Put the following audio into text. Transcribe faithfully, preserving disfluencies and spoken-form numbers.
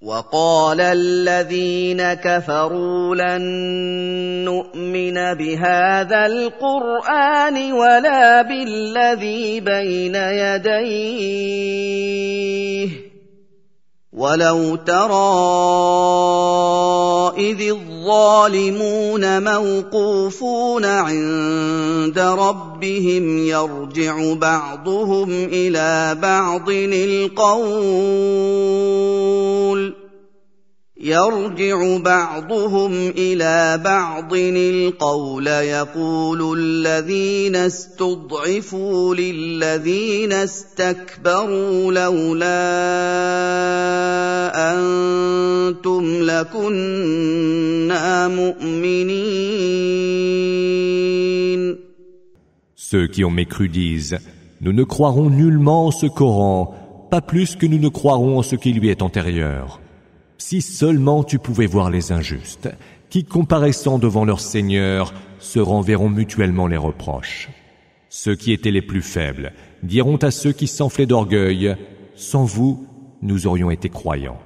وقال الذين كفروا لن نؤمن بهذا القرآن ولا بالذي بين يديه ولو ترى إذ الظالمون موقوفون عند ربهم يرجع بعضهم إلى بعض القول يرجع بعضهم إلى بعض القول يقول الذين استضعفوا للذين استكبروا لولا أنتم لكنا مؤمنين. Ceux qui ont mécru disent: nous ne croirons nullement en ce Coran, pas plus que nous ne croirons en ce qui lui est antérieur. Si seulement tu pouvais voir les injustes, qui, comparaissant devant leur Seigneur, se renverront mutuellement les reproches. Ceux qui étaient les plus faibles diront à ceux qui s'enflaient d'orgueil: sans vous, nous aurions été croyants.